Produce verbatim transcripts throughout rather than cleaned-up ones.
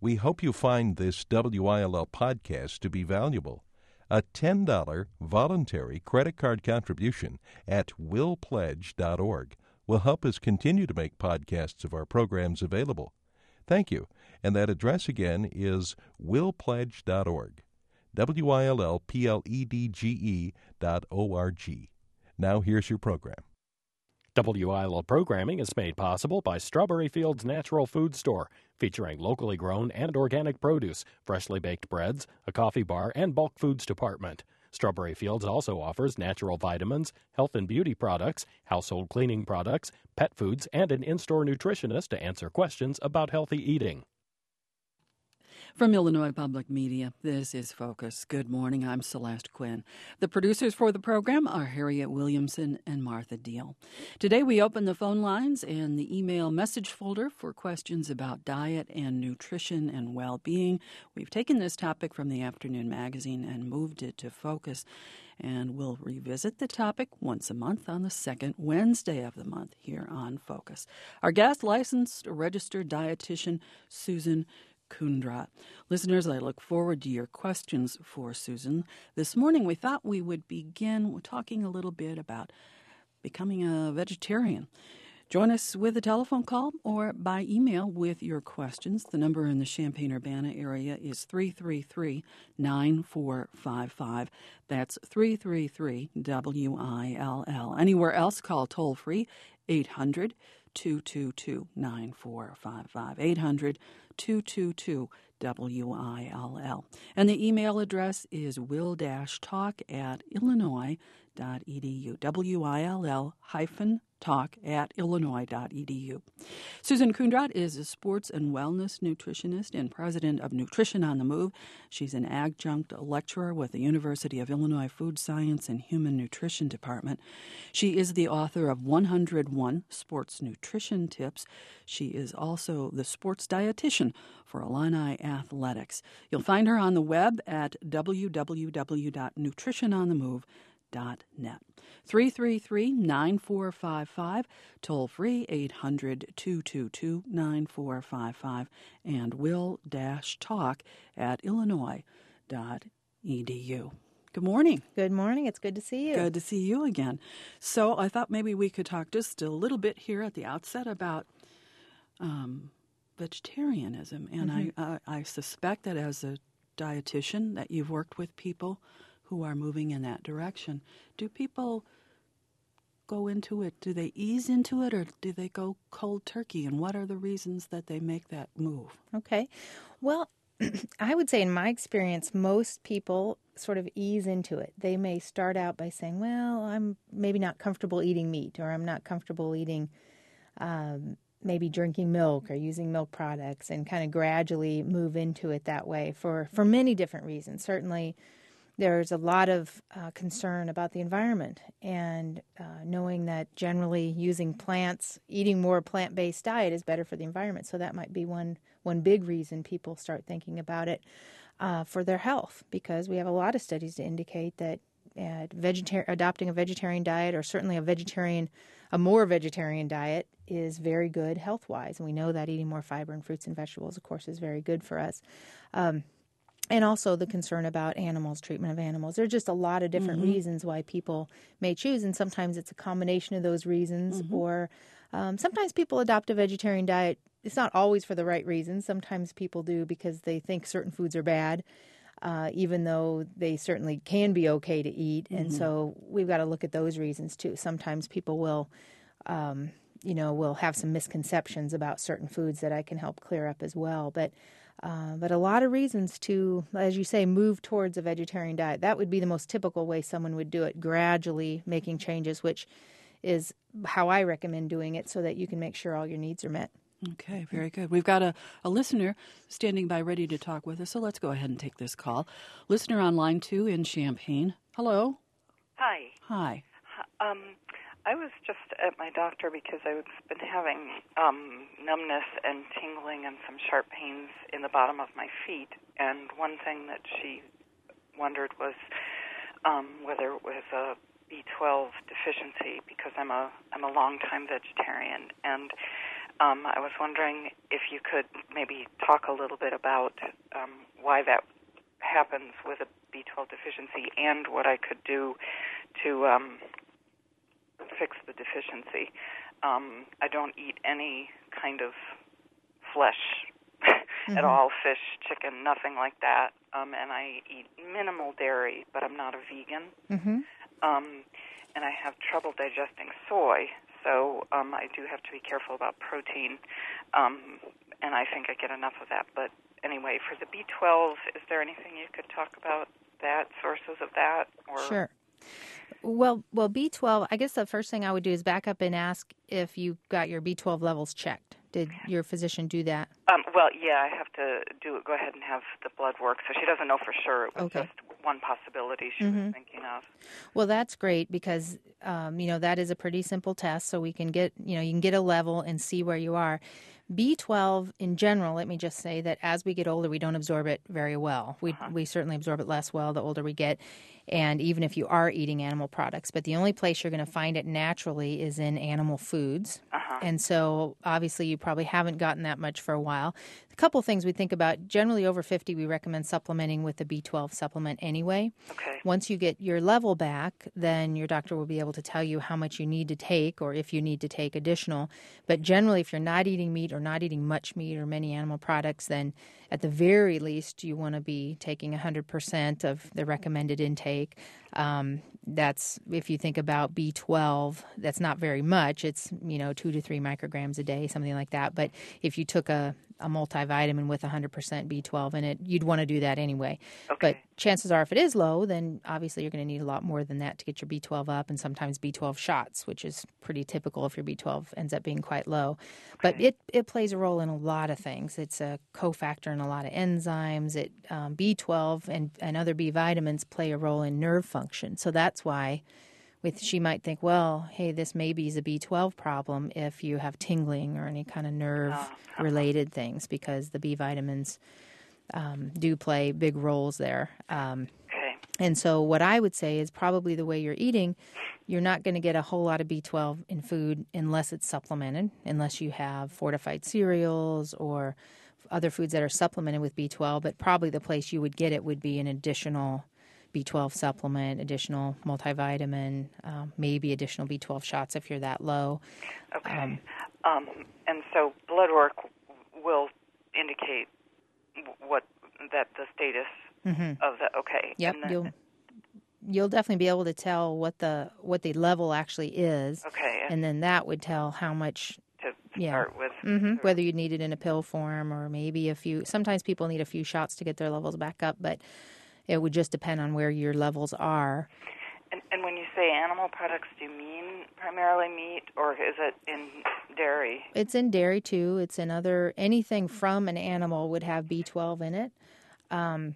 We hope you find this W I L L podcast to be valuable. A ten dollars voluntary credit card contribution at will pledge dot org will help us continue to make podcasts of our programs available. Thank you. And that address again is will pledge dot org. W I L L P L E D G E dot O R G. Now here's your program. W I L L programming is made possible by Strawberry Fields Natural Food Store, featuring locally grown and organic produce, freshly baked breads, a coffee bar, and bulk foods department. Strawberry Fields also offers natural vitamins, health and beauty products, household cleaning products, pet foods, and an in-store nutritionist to answer questions about healthy eating. From Illinois Public Media, this is Focus. Good morning, I'm Celeste Quinn. The producers for the program are Harriet Williamson and Martha Deal. Today we open the phone lines and the email message folder for questions about diet and nutrition and well-being. We've taken this topic from the afternoon magazine and moved it to Focus, and we'll revisit the topic once a month on the second Wednesday of the month here on Focus. Our guest, licensed registered dietitian Susan Kundrat. Listeners, I look forward to your questions for Susan. This morning we thought we would begin talking a little bit about becoming a vegetarian. Join us with a telephone call or by email with your questions. The number in the Champaign-Urbana area is three three three, nine four five five. That's three three three W I L L. Anywhere else, call toll-free eight hundred, two two two, nine four five five. eight hundred, two two two, W I L L. And the email address is will-talk at illinois dot e d u. W I L L hyphen talk at illinois dot e d u. Susan Kundrat is a sports and wellness nutritionist and president of Nutrition on the Move. She's an adjunct lecturer with the University of Illinois Food Science and Human Nutrition Department. She is the author of one hundred one Sports Nutrition Tips. She is also the sports dietitian for Illini Athletics. You'll find her on the web at w w w dot nutrition on the move dot net. three three three, nine four five five, toll free eight hundred, two two two, nine four five five, and will-talk at illinois dot e d u. Good morning. Good morning. It's good to see you. Good to see you again. So I thought maybe we could talk just a little bit here at the outset about um, vegetarianism. And mm-hmm. I, uh, I suspect that as a dietitian that you've worked with people who are moving in that direction. Do people go into it? Do they ease into it, or do they go cold turkey? And what are the reasons that they make that move? Okay. Well, I would say in my experience, most people sort of ease into it. They may start out by saying, well, I'm maybe not comfortable eating meat, or I'm not comfortable eating um, maybe drinking milk or using milk products, and kind of gradually move into it that way for, for many different reasons. Certainly, there's a lot of uh, concern about the environment, and uh, knowing that generally using plants, eating more plant-based diet is better for the environment. So that might be one one big reason people start thinking about it uh, for their health, because we have a lot of studies to indicate that uh, vegetar- adopting a vegetarian diet, or certainly a vegetarian, a more vegetarian diet, is very good health-wise. And we know that eating more fiber and fruits and vegetables, of course, is very good for us. Um, And also the concern about animals, treatment of animals. There are just a lot of different mm-hmm. reasons why people may choose, and sometimes it's a combination of those reasons, mm-hmm. or um, sometimes people adopt a vegetarian diet. It's not always for the right reasons. Sometimes people do because they think certain foods are bad, uh, even though they certainly can be okay to eat. Mm-hmm. And so we've got to look at those reasons too. Sometimes people will, um, you know, will have some misconceptions about certain foods that I can help clear up as well. But Uh, but a lot of reasons to, as you say, move towards a vegetarian diet. That would be the most typical way someone would do it, gradually making changes, which is how I recommend doing it, so that you can make sure all your needs are met. Okay, very good. We've got a, a listener standing by ready to talk with us, so let's go ahead and take this call. Listener on line two in Champaign. Hello. Hi. Hi. Um, I was just at my doctor because I've been having um, numbness and tingling and some sharp pains in the bottom of my feet. And one thing that she wondered was um, whether it was a B twelve deficiency, because I'm a I'm a longtime vegetarian, and um, I was wondering if you could maybe talk a little bit about um, why that happens with a B twelve deficiency and what I could do to um, fix the deficiency. Um, I don't eat any kind of flesh mm-hmm. at all, fish, chicken, nothing like that. Um, and I eat minimal dairy, but I'm not a vegan. Mm-hmm. Um, and I have trouble digesting soy, so um, I do have to be careful about protein. Um, and I think I get enough of that. But anyway, for the B twelve, is there anything you could talk about that, sources of that? Or Sure. Well, well, B twelve, I guess the first thing I would do is back up and ask if you got your B twelve levels checked. Did your physician do that? Um, well, yeah, I have to do it. Go ahead and have the blood work. So she doesn't know for sure. It was okay. just one possibility she mm-hmm. was thinking of. Well, that's great because, um, you know, that is a pretty simple test. So we can get, you know, you can get a level and see where you are. B twelve in general, let me just say that as we get older, we don't absorb it very well. We uh-huh. we certainly absorb it less well the older we get, and even if you are eating animal products. But the only place you're going to find it naturally is in animal foods. Uh-huh. And so obviously you probably haven't gotten that much for a while. A couple things we think about. Generally over fifty, we recommend supplementing with the B twelve supplement anyway. Okay. Once you get your level back, then your doctor will be able to tell you how much you need to take or if you need to take additional. But generally, if you're not eating meat or not eating much meat or many animal products, then at the very least, you want to be taking one hundred percent of the recommended intake. Um, that's, if you think about B twelve, that's not very much. It's, you know, two to three micrograms a day, something like that. But if you took a, a multivitamin with one hundred percent B twelve in it, you'd want to do that anyway. Okay. But chances are if it is low, then obviously you're going to need a lot more than that to get your B twelve up, and sometimes B twelve shots, which is pretty typical if your B twelve ends up being quite low. Okay. But it, it plays a role in a lot of things. It's a cofactor in a lot of enzymes. It um, B twelve and, and other B vitamins play a role in nerve function. So that's why with she might think, well, hey, this maybe is a B twelve problem if you have tingling or any kind of nerve-related uh-huh. things, because the B vitamins um, do play big roles there. Um, okay. And so what I would say is probably the way you're eating, you're not going to get a whole lot of B twelve in food unless it's supplemented, unless you have fortified cereals or other foods that are supplemented with B twelve. But probably the place you would get it would be an additional B twelve supplement, additional multivitamin, um, maybe additional B twelve shots if you're that low. Okay. Um, um, and so blood work will indicate what that the status mm-hmm. of the okay. Yep. And then, you'll you'll definitely be able to tell what the what the level actually is. Okay. And then that would tell how much to yeah. start with. Mm-hmm. Whether you need it in a pill form or maybe a few. Sometimes people need a few shots to get their levels back up, but it would just depend on where your levels are. And, and when you say animal products, do you mean primarily meat, or is it in dairy? It's in dairy, too. It's in other, anything from an animal would have B twelve in it. Um,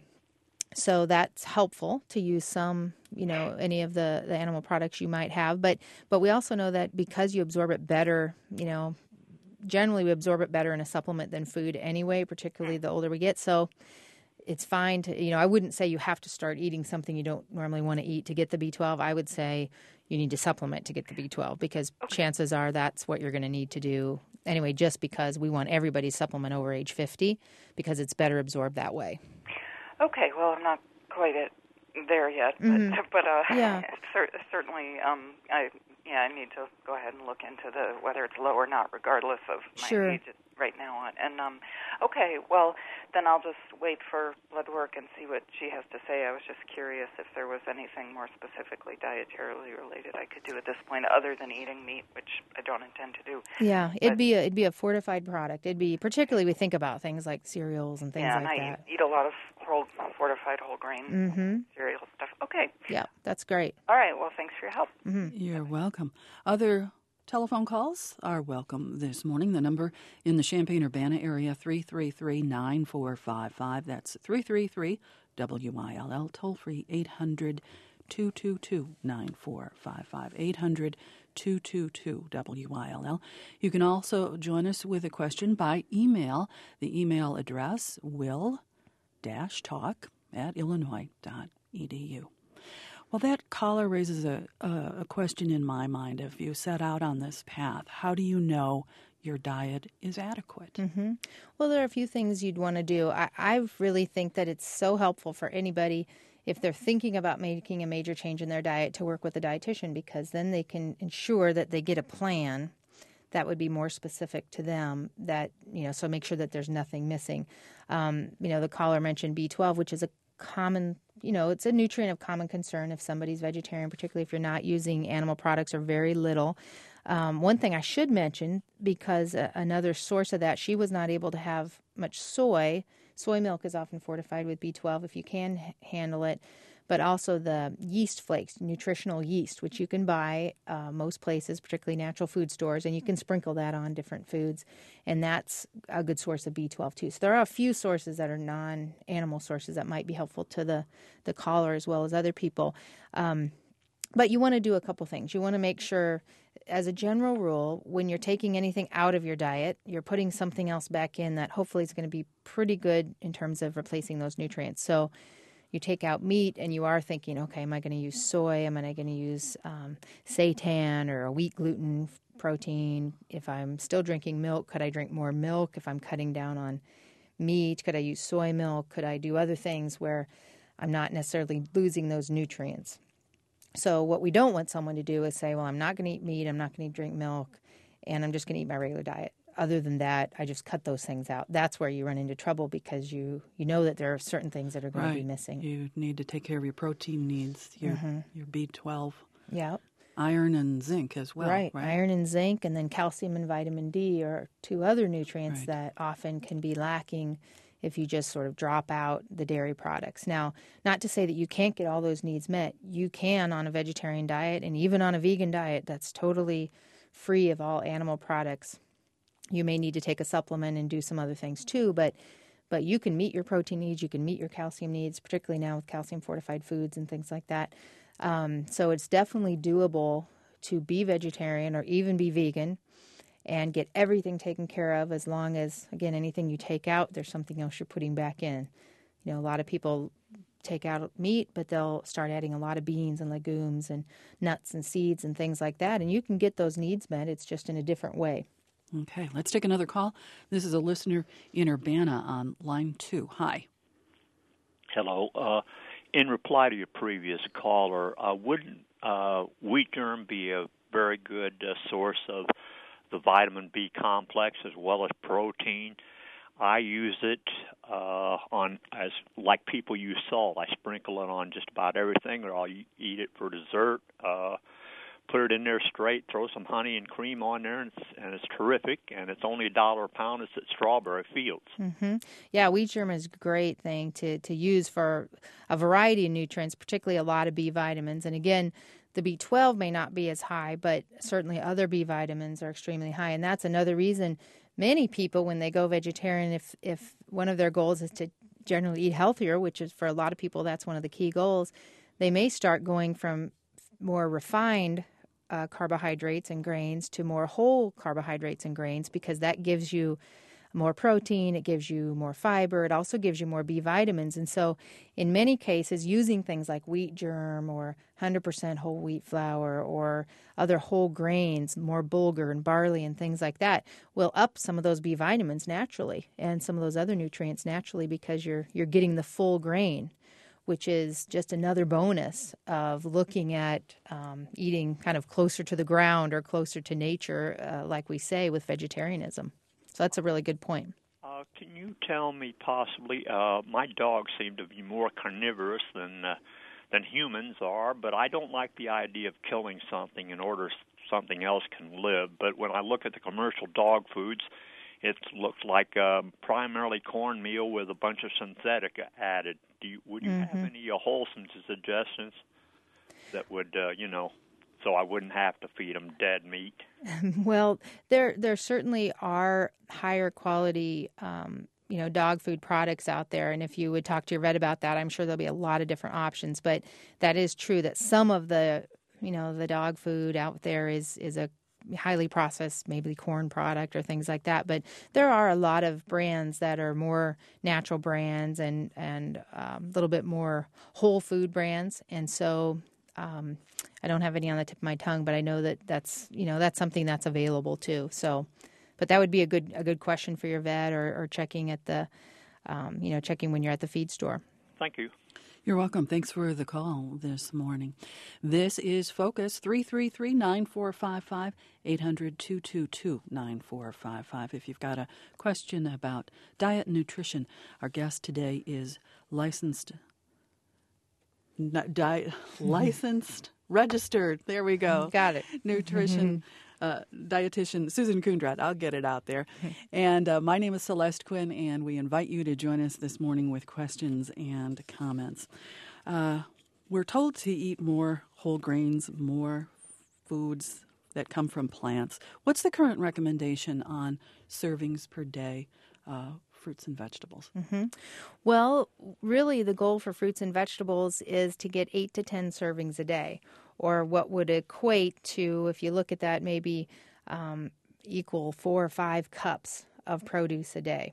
so that's helpful to use some, you know, any of the, the animal products you might have. But, but we also know that because you absorb it better, you know, generally we absorb it better in a supplement than food anyway, particularly the older we get. So it's fine to, you know, I wouldn't say you have to start eating something you don't normally want to eat to get the B twelve. I would say you need to supplement to get the B twelve because okay. chances are that's what you're going to need to do anyway, just because we want everybody to supplement over age fifty because it's better absorbed that way. Okay, well, I'm not quite at there yet, but, mm-hmm. but uh, yeah. cer- certainly um, I yeah, I need to go ahead and look into the whether it's low or not, regardless of my sure. age right now. And um, okay, well, then I'll just wait for blood work and see what she has to say. I was just curious if there was anything more specifically dietarily related I could do at this point, other than eating meat, which I don't intend to do. Yeah, but, it'd be a, it'd be a fortified product. It'd be particularly we think about things like cereals and things yeah, like and I that. eat, eat a lot of whole fortified whole grain mm-hmm. cereal stuff. Okay. Yeah, that's great. All right. Well, thanks for your help. Mm-hmm. You're welcome. Other telephone calls are welcome this morning. The number in the Champaign-Urbana area, three three three, nine four five five. That's three three three W I L L. Toll free, eight hundred, two two two, nine four five five. eight hundred, two two two, W I L L. You can also join us with a question by email. The email address, will-talk at illinois dot e d u. Well, that caller raises a, a, a question in my mind. If you set out on this path, how do you know your diet is adequate. Mm-hmm. Well, there are a few things you'd want to do. I, I really think that it's so helpful for anybody if they're thinking about making a major change in their diet to work with a dietitian, because then they can ensure that they get a plan that would be more specific to them, that, you know, so make sure that there's nothing missing. Um, you know, the caller mentioned B twelve, which is a common, you know, it's a nutrient of common concern if somebody's vegetarian, particularly if you're not using animal products or very little. Um, one thing I should mention, because uh, another source of that, she was not able to have much soy. Soy milk is often fortified with B twelve if you can h- handle it, but also the yeast flakes, nutritional yeast, which you can buy uh, most places, particularly natural food stores, and you can sprinkle that on different foods, and that's a good source of B twelve too. So there are a few sources that are non-animal sources that might be helpful to the, the caller as well as other people. Um, but you want to do a couple things. You want to make sure, as a general rule, when you're taking anything out of your diet, you're putting something else back in that hopefully is going to be pretty good in terms of replacing those nutrients. So you take out meat and you are thinking, okay, am I going to use soy? Am I going to use um, seitan or a wheat gluten protein? If I'm still drinking milk, could I drink more milk? If I'm cutting down on meat, could I use soy milk? Could I do other things where I'm not necessarily losing those nutrients? So what we don't want someone to do is say, well, I'm not going to eat meat, I'm not going to drink milk, and I'm just going to eat my regular diet. Other than that, I just cut those things out. That's where you run into trouble, because you, you know that there are certain things that are going right. to be missing. You need to take care of your protein needs, your mm-hmm. your B twelve, yeah, iron and zinc as well. Right. right, iron and zinc, and then calcium and vitamin D are two other nutrients right. that often can be lacking if you just sort of drop out the dairy products. Now, not to say that you can't get all those needs met. You can on a vegetarian diet, and even on a vegan diet that's totally free of all animal products. You may need to take a supplement and do some other things too, but but you can meet your protein needs, you can meet your calcium needs, particularly now with calcium-fortified foods and things like that. Um, so it's definitely doable to be vegetarian or even be vegan and get everything taken care of, as long as, again, anything you take out, there's something else you're putting back in. You know, a lot of people take out meat, but they'll start adding a lot of beans and legumes and nuts and seeds and things like that, and you can get those needs met. It's just in a different way. Okay, let's take another call. This is a listener in Urbana on line two. Hi. Hello. Uh, in reply to your previous caller, uh, wouldn't uh, wheat germ be a very good uh, source of the vitamin B complex as well as protein? I use it uh, on as like people use salt. I sprinkle it on just about everything, or I'll eat it for dessert. Uh, put it in there straight, throw some honey and cream on there, and it's, and it's terrific. And it's only a dollar a pound. It's at Strawberry Fields. Mm-hmm. Yeah, wheat germ is a great thing to, to use for a variety of nutrients, particularly a lot of B vitamins. And again, the B twelve may not be as high, but certainly other B vitamins are extremely high. And that's another reason many people, when they go vegetarian, if if one of their goals is to generally eat healthier, which is for a lot of people, that's one of the key goals, they may start going from more refined uh, carbohydrates and grains to more whole carbohydrates and grains, because that gives you more protein, it gives you more fiber, it also gives you more B vitamins. And so in many cases, using things like wheat germ or one hundred percent whole wheat flour or other whole grains, more bulgur and barley and things like that, will up some of those B vitamins naturally and some of those other nutrients naturally, because you're you're getting the full grain, which is just another bonus of looking at um, eating kind of closer to the ground or closer to nature, uh, like we say with vegetarianism. So that's a really good point. Uh, can you tell me possibly, uh, my dogs seem to be more carnivorous than uh, than humans are, but I don't like the idea of killing something in order something else can live. But when I look at the commercial dog foods, it looks like uh, primarily cornmeal with a bunch of synthetic added. Do you, would you mm-hmm. have any uh, wholesome suggestions that would, uh, you know, so I wouldn't have to feed them dead meat? Well, there there certainly are higher quality, um, you know, dog food products out there. And if you would talk to your vet about that, I'm sure there'll be a lot of different options. But that is true that some of the, you know, the dog food out there is is a highly processed, maybe corn product or things like that. But there are a lot of brands that are more natural brands and and um, a little bit more whole food brands. And so um, I don't have any on the tip of my tongue, but I know that that's, you know, that's something that's available too. So but that would be a good a good question for your vet, or, or checking at the, um, you know, checking when you're at the feed store. Thank you. You're welcome. Thanks for the call this morning. This is Focus, three three three, nine four five five, eight hundred, two two two, nine four five five. If you've got a question about diet and nutrition, our guest today is licensed, not diet, licensed, registered, there we go. Got it. Nutrition uh, dietitian Susan Kundrat. I'll get it out there. And uh, my name is Celeste Quinn, and we invite you to join us this morning with questions and comments. Uh, we're told to eat more whole grains, more foods that come from plants. What's the current recommendation on servings per day, uh, fruits and vegetables? Mm-hmm. Well, really the goal for fruits and vegetables is to get eight to ten servings a day, or what would equate to, if you look at that, maybe um, equal four or five cups of produce a day.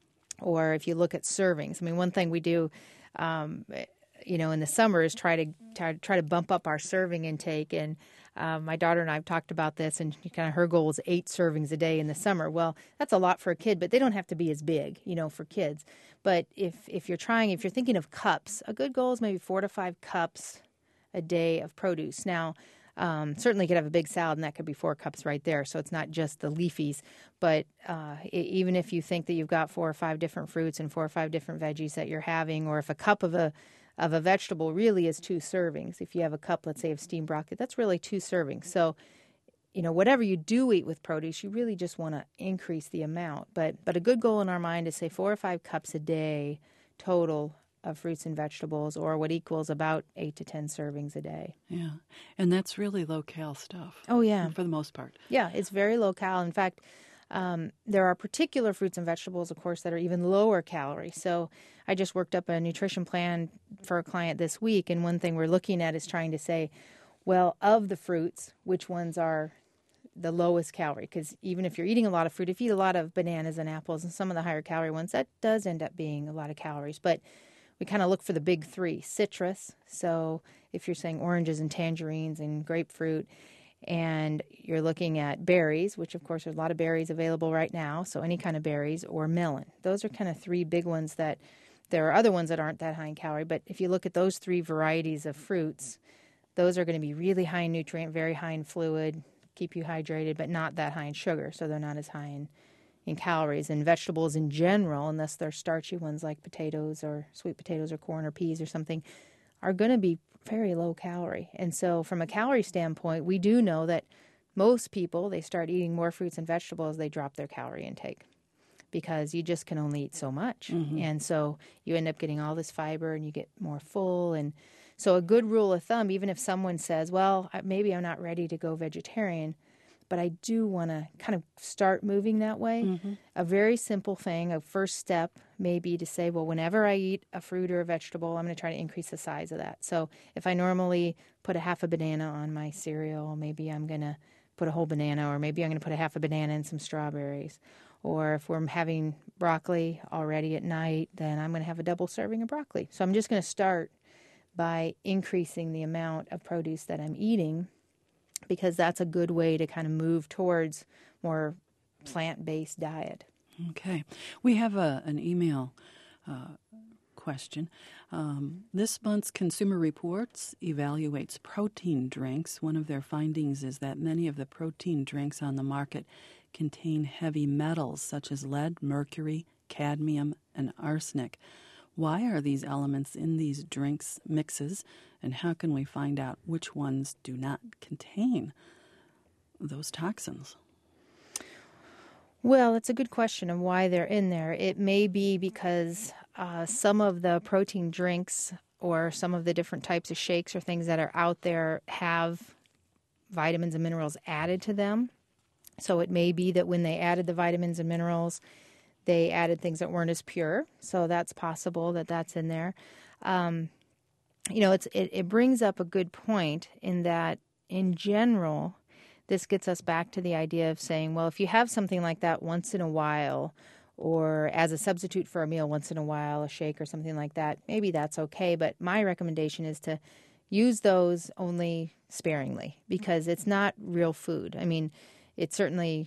Or if you look at servings, I mean, one thing we do, um, you know, in the summer is try to try, try to bump up our serving intake. And uh, my daughter and I have talked about this, and kind of her goal is eight servings a day in the summer. Well, that's a lot for a kid, but they don't have to be as big, you know, for kids. But if if you're trying, if you're thinking of cups, a good goal is maybe four to five cups a day of produce. Now, um, certainly you could have a big salad, and that could be four cups right there. So it's not just the leafies. But uh, even if you think that you've got four or five different fruits and four or five different veggies that you're having, or if a cup of a of a vegetable really is two servings, if you have a cup, let's say, of steamed broccoli, that's really two servings. So, you know, whatever you do eat with produce, you really just want to increase the amount. But but a good goal in our mind is, say, four or five cups a day total of fruits and vegetables, or what equals about eight to ten servings a day. Yeah, and that's really low-cal stuff. Oh, yeah. For the most part. Yeah, it's very low-cal. In fact, um, there are particular fruits and vegetables, of course, that are even lower calorie. So I just worked up a nutrition plan for a client this week, and one thing we're looking at is trying to say, well, of the fruits, which ones are the lowest calorie? Because even if you're eating a lot of fruit, if you eat a lot of bananas and apples and some of the higher calorie ones, that does end up being a lot of calories. But we kind of look for the big three. Citrus, so if you're saying oranges and tangerines and grapefruit, and you're looking at berries, which of course there's a lot of berries available right now, so any kind of berries, or melon. Those are kind of three big ones. That there are other ones that aren't that high in calorie, but if you look at those three varieties of fruits, those are going to be really high in nutrient, very high in fluid, keep you hydrated, but not that high in sugar, so they're not as high in in calories. And vegetables in general, unless they're starchy ones like potatoes or sweet potatoes or corn or peas or something, are going to be very low calorie. And so from a calorie standpoint, we do know that most people, they start eating more fruits and vegetables, they drop their calorie intake, because you just can only eat so much. Mm-hmm. And so you end up getting all this fiber and you get more full. And so a good rule of thumb, even if someone says, well, maybe I'm not ready to go vegetarian, but I do want to kind of start moving that way. Mm-hmm. A very simple thing, a first step may be to say, well, whenever I eat a fruit or a vegetable, I'm going to try to increase the size of that. So if I normally put a half a banana on my cereal, maybe I'm going to put a whole banana, or maybe I'm going to put a half a banana and some strawberries. Or if we're having broccoli already at night, then I'm going to have a double serving of broccoli. So I'm just going to start by increasing the amount of produce that I'm eating, because that's a good way to kind of move towards more plant-based diet. Okay. We have a, an email uh, question. Um, this month's Consumer Reports evaluates protein drinks. One of their findings is that many of the protein drinks on the market contain heavy metals such as lead, mercury, cadmium, and arsenic. Why are these elements in these drinks mixes, and how can we find out which ones do not contain those toxins? Well, it's a good question of why they're in there. It may be because uh, some of the protein drinks or some of the different types of shakes or things that are out there have vitamins and minerals added to them. So it may be that when they added the vitamins and minerals, they added things that weren't as pure, so that's possible that that's in there. Um, you know, it's it, it brings up a good point in that, in general, this gets us back to the idea of saying, well, if you have something like that once in a while, or as a substitute for a meal once in a while, a shake or something like that, maybe that's okay. But my recommendation is to use those only sparingly, because it's not real food. I mean, it certainly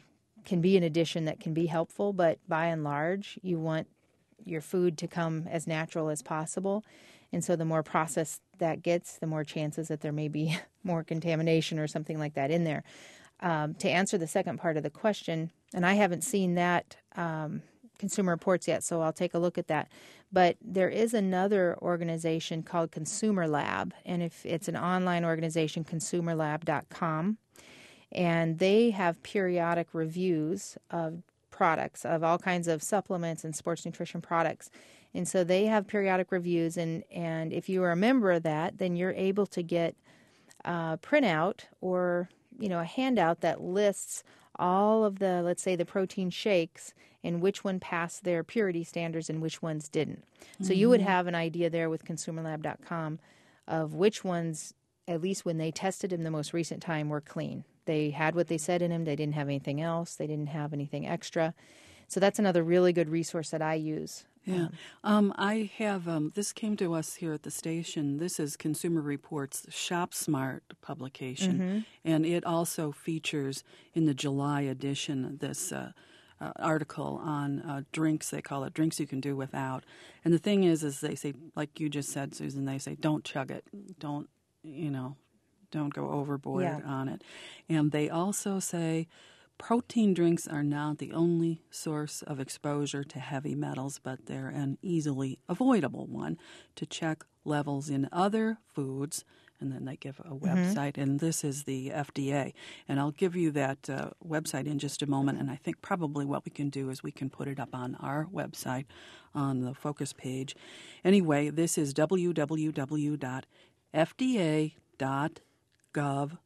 can be an addition that can be helpful, but by and large, you want your food to come as natural as possible. And so the more processed that gets, the more chances that there may be more contamination or something like that in there. Um, to answer the second part of the question, and I haven't seen that um, Consumer Reports yet, so I'll take a look at that. But there is another organization called Consumer Lab, and if it's an online organization, consumer lab dot com, and they have periodic reviews of products, of all kinds of supplements and sports nutrition products. And so they have periodic reviews, and, and if you are a member of that, then you're able to get a printout or, you know, a handout that lists all of the, let's say, the protein shakes and which one passed their purity standards and which ones didn't. Mm-hmm. So you would have an idea there with consumer lab dot com of which ones, at least when they tested in the most recent time, were clean. They had what they said in them. They didn't have anything else. They didn't have anything extra. So that's another really good resource that I use. Yeah. Um, I have, um, this came to us here at the station. This is Consumer Reports Shop Smart publication, mm-hmm. and it also features in the July edition this uh, uh, article on uh, drinks. They call it drinks you can do without. And the thing is, is they say, like you just said, Susan, they say, don't chug it. Don't, you know, don't go overboard yeah. on it. And they also say, protein drinks are not the only source of exposure to heavy metals, but they're an easily avoidable one. To check levels in other foods, and then they give a website, mm-hmm. and this is the F D A. And I'll give you that uh, website in just a moment, and I think probably what we can do is we can put it up on our website on the focus page. Anyway, this is w w w dot f d a dot gov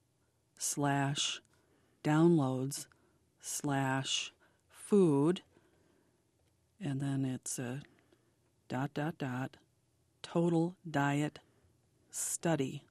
slash downloads slash food, and then it's a dot, dot, dot, total diet study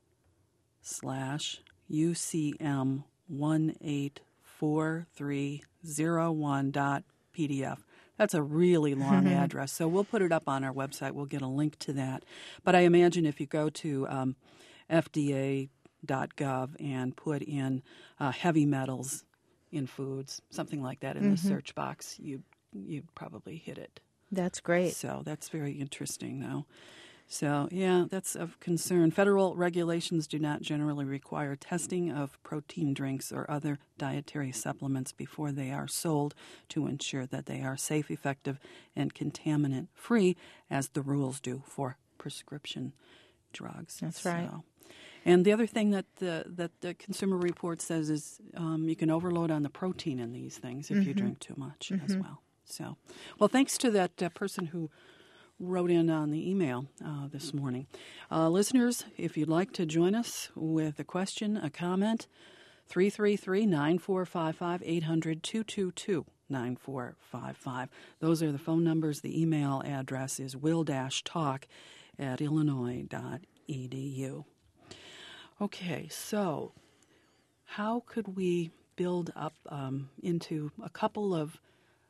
slash U C M one eight four three zero one dot P D F. That's a really long address, so we'll put it up on our website. We'll get a link to that. But I imagine if you go to um, F D A dot gov and put in uh, heavy metals in foods, something like that in mm-hmm. the search box, you you probably hit it. That's great. So that's very interesting, though. So, yeah, that's of concern. Federal regulations do not generally require testing of protein drinks or other dietary supplements before they are sold to ensure that they are safe, effective, and contaminant-free, as the rules do for prescription drugs. That's right. So, and the other thing that the, that the Consumer Report says is um, you can overload on the protein in these things if mm-hmm. you drink too much mm-hmm. as well. So, well, thanks to that uh, person who wrote in on the email uh, this morning. Uh, listeners, if you'd like to join us with a question, a comment, three three three, nine four five five, eight hundred, two two two, nine four five five. Those are the phone numbers. The email address is will-talk at illinois dot e d u. Okay, so how could we build up um, into a couple of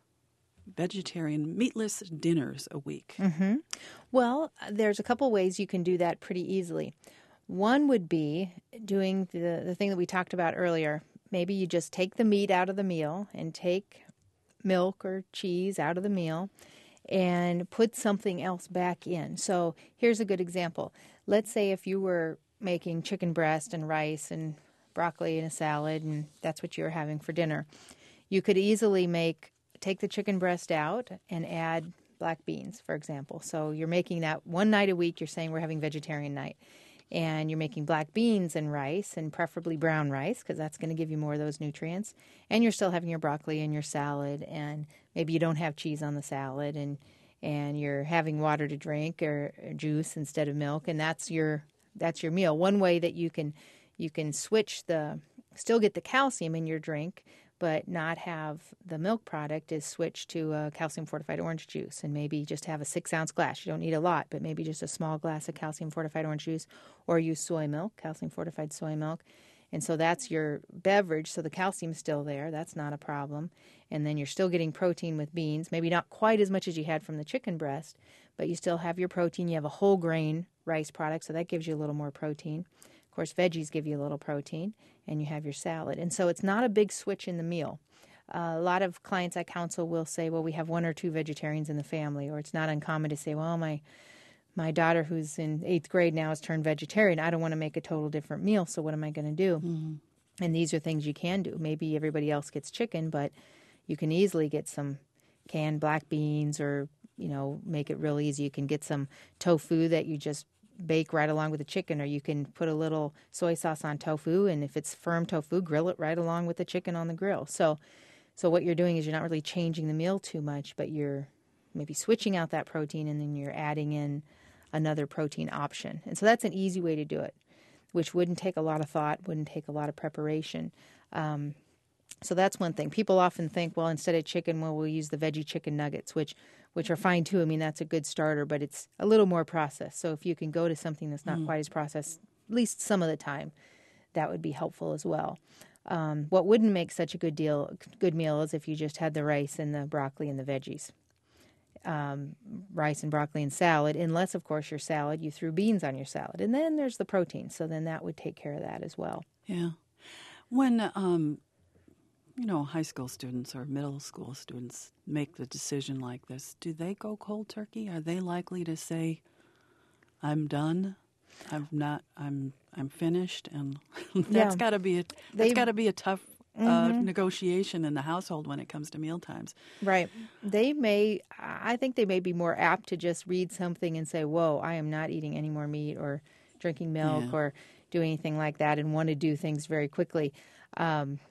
vegetarian meatless dinners a week? Mm-hmm. Well, there's a couple ways you can do that pretty easily. One would be doing the, the thing that we talked about earlier. Maybe you just take the meat out of the meal and take milk or cheese out of the meal and put something else back in. So here's a good example. Let's say if you were making chicken breast and rice and broccoli and a salad, and that's what you're having for dinner, you could easily make take the chicken breast out and add black beans, for example. So you're making that one night a week. You're saying we're having vegetarian night. And you're making black beans and rice, and preferably brown rice, because that's going to give you more of those nutrients. And you're still having your broccoli and your salad, and maybe you don't have cheese on the salad, and and you're having water to drink or, or juice instead of milk, and that's your that's your meal. One way that you can you can switch the still get the calcium in your drink, but not have the milk product is switch to a calcium-fortified orange juice, and maybe just have a six-ounce glass. You don't need a lot, but maybe just a small glass of calcium-fortified orange juice, or use soy milk, calcium-fortified soy milk. And so that's your beverage, so the calcium's still there. That's not a problem. And then you're still getting protein with beans, maybe not quite as much as you had from the chicken breast, but you still have your protein. You have a whole grain rice product, so that gives you a little more protein. Of course, veggies give you a little protein, and you have your salad. And so it's not a big switch in the meal. Uh, a lot of clients I counsel will say, well, we have one or two vegetarians in the family, or it's not uncommon to say, well, my my daughter who's in eighth grade now has turned vegetarian. I don't want to make a total different meal, so what am I going to do? Mm-hmm. And these are things you can do. Maybe everybody else gets chicken, but you can easily get some canned black beans, or, you know, make it real easy. You can get some tofu that you just bake right along with the chicken, or you can put a little soy sauce on tofu, and if it's firm tofu, grill it right along with the chicken on the grill. So so what you're doing is you're not really changing the meal too much, but you're maybe switching out that protein, and then you're adding in another protein option. And so that's an easy way to do it, which wouldn't take a lot of thought, wouldn't take a lot of preparation. Um, so that's one thing. People often think, well, instead of chicken, well, we'll use the veggie chicken nuggets, which which are fine too. I mean, that's a good starter, but it's a little more processed. So if you can go to something that's not mm. quite as processed, at least some of the time, that would be helpful as well. Um, what wouldn't make such a good deal, good meal is if you just had the rice and the broccoli and the veggies. Um, rice and broccoli and salad, unless, of course, your salad, you threw beans on your salad. And then there's the protein, so then that would take care of that as well. Yeah. When, um, you know, high school students or middle school students make the decision like this, do they go cold turkey? Are they likely to say, I'm done, I'm not, I'm I'm finished? And that's yeah. got to be a, that's got to be a tough Uh, mm-hmm. negotiation in the household when it comes to meal times. Right. They may, I think they may be more apt to just read something and say, whoa, I am not eating any more meat or drinking milk yeah. or do anything like that, and want to do things very quickly. Um,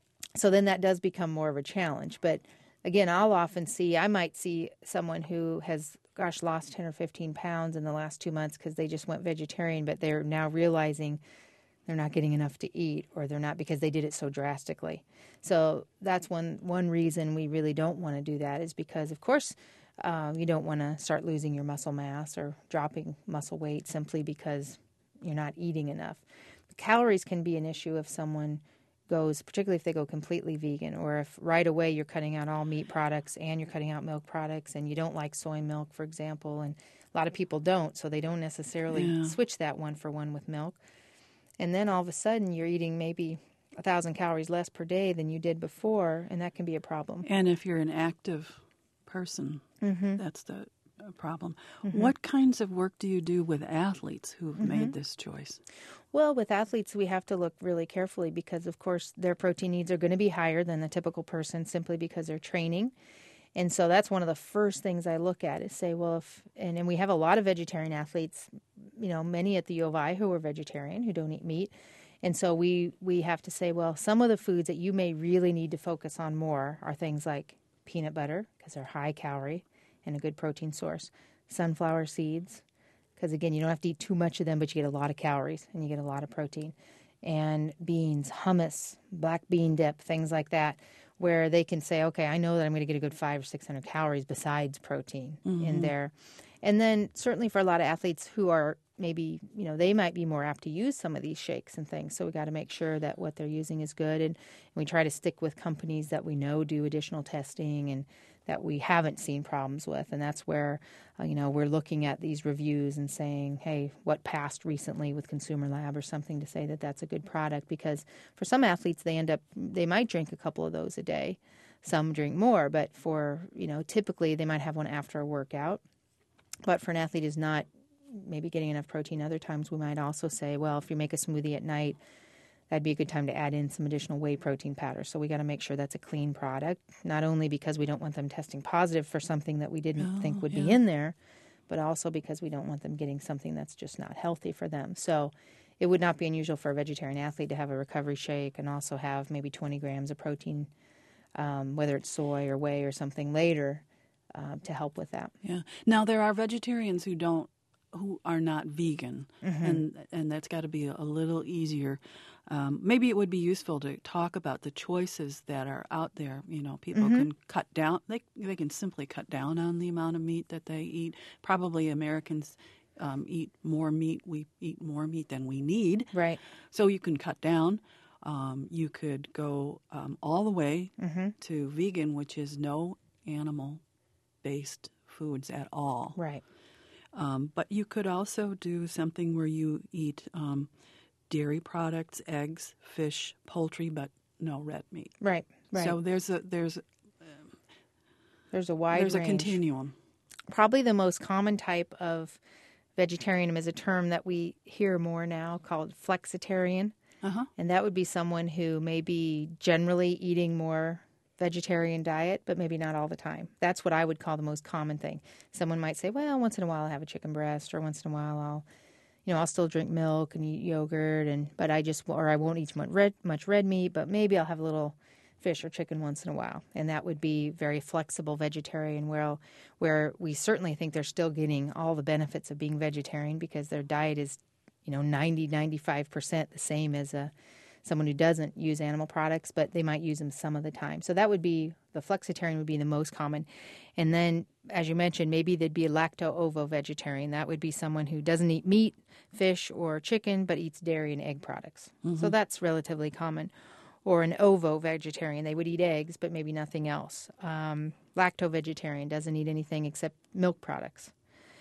so then that does become more of a challenge. But again, I'll often see, I might see someone who has, gosh, lost ten or fifteen pounds in the last two months because they just went vegetarian, but they're now realizing they're not getting enough to eat, or they're not, because they did it so drastically. So that's one one reason we really don't want to do that, is because, of course, uh, you don't want to start losing your muscle mass or dropping muscle weight simply because you're not eating enough. Calories can be an issue if someone goes, particularly if they go completely vegan, or if right away you're cutting out all meat products and you're cutting out milk products, and you don't like soy milk, for example, and a lot of people don't, so they don't necessarily yeah. switch that one for one with milk. And then all of a sudden you're eating maybe a thousand calories less per day than you did before, and that can be a problem. And if you're an active person, mm-hmm. that's the problem. Mm-hmm. What kinds of work do you do with athletes who have mm-hmm. made this choice? Well, with athletes, we have to look really carefully because, of course, their protein needs are going to be higher than the typical person simply because they're training. And so that's one of the first things I look at is say, well, if, and, and we have a lot of vegetarian athletes, you know, many at the U of I who are vegetarian, who don't eat meat. And so we, we have to say, well, some of the foods that you may really need to focus on more are things like peanut butter, because they're high calorie and a good protein source, sunflower seeds, because, again, you don't have to eat too much of them, but you get a lot of calories and you get a lot of protein, and beans, hummus, black bean dip, things like that, where they can say, okay, I know that I'm going to get a good five or six hundred calories besides protein mm-hmm. in there. And then certainly for a lot of athletes who are maybe, you know, they might be more apt to use some of these shakes and things. So we got to make sure that what they're using is good. And, and we try to stick with companies that we know do additional testing and that we haven't seen problems with. And that's where, uh, you know, we're looking at these reviews and saying, hey, what passed recently with Consumer Lab or something to say that that's a good product. Because for some athletes, they end up, they might drink a couple of those a day. Some drink more, but for, you know, typically they might have one after a workout. But for an athlete who's not maybe getting enough protein, other times we might also say, well, if you make a smoothie at night, that'd be a good time to add in some additional whey protein powder. So we got to make sure that's a clean product, not only because we don't want them testing positive for something that we didn't oh, think would yeah. be in there, but also because we don't want them getting something that's just not healthy for them. So it would not be unusual for a vegetarian athlete to have a recovery shake and also have maybe twenty grams of protein, um, whether it's soy or whey or something later, uh, to help with that. Yeah. Now, there are vegetarians who don't, who are not vegan, mm-hmm. and and that's got to be a, a little easier. Um, maybe it would be useful to talk about the choices that are out there. You know, people mm-hmm. can cut down. They they can simply cut down on the amount of meat that they eat. Probably Americans um, eat more meat. We eat more meat than we need. Right. So you can cut down. Um, you could go um, all the way mm-hmm. to vegan, which is no animal-based foods at all. Right. Um, but you could also do something where you eat um, dairy products, eggs, fish, poultry, but no red meat. Right. Right. So there's a there's There's a wide there's range. a continuum. Probably the most common type of vegetarianism is a term that we hear more now called flexitarian. Uh-huh. And that would be someone who may be generally eating more vegetarian diet, but maybe not all the time. That's what I would call the most common thing. Someone might say, well, once in a while I'll have a chicken breast, or once in a while I'll, you know, I'll still drink milk and eat yogurt, and but I just, or I won't eat much red, much red meat, but maybe I'll have a little fish or chicken once in a while. And that would be very flexible vegetarian, where, where we certainly think they're still getting all the benefits of being vegetarian because their diet is, you know, ninety, ninety-five percent the same as a someone who doesn't use animal products, but they might use them some of the time. So that would be, the flexitarian would be the most common. And then, as you mentioned, maybe they'd be a lacto-ovo-vegetarian. That would be someone who doesn't eat meat, fish, or chicken, but eats dairy and egg products. Mm-hmm. So that's relatively common. Or an ovo-vegetarian. They would eat eggs, but maybe nothing else. Um, lacto-vegetarian doesn't eat anything except milk products.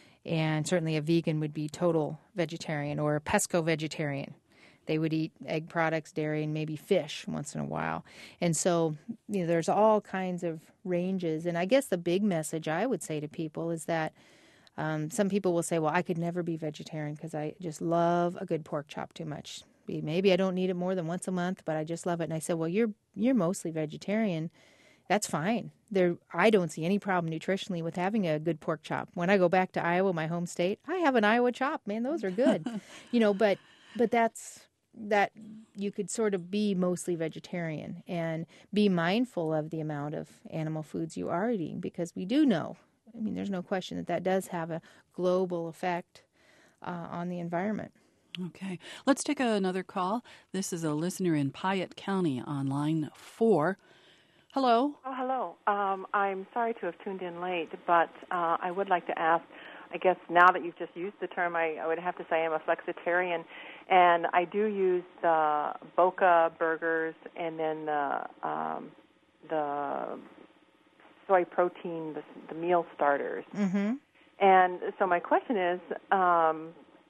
And certainly a vegan would be total vegetarian, or a pesco-vegetarian. They would eat egg products, dairy, and maybe fish once in a while. And so, you know, there's all kinds of ranges. And I guess the big message I would say to people is that um, some people will say, well, I could never be vegetarian because I just love a good pork chop too much. Maybe I don't need it more than once a month, but I just love it. And I said, well, you're you're mostly vegetarian. That's fine. There, I don't see any problem nutritionally with having a good pork chop. When I go back to Iowa, my home state, I have an Iowa chop. Man, those are good. you know, but but that's that you could sort of be mostly vegetarian and be mindful of the amount of animal foods you are eating, because we do know, I mean, there's no question that that does have a global effect uh, on the environment. Okay. Let's take another call. This is a listener in Piatt County on line four. Hello. Oh, hello. Um, I'm sorry to have tuned in late, but uh, I would like to ask, I guess now that you've just used the term, I, I would have to say I'm a flexitarian, and I do use the Boca burgers and then the, um, the soy protein, the, the meal starters. Mm-hmm. And so my question is, um,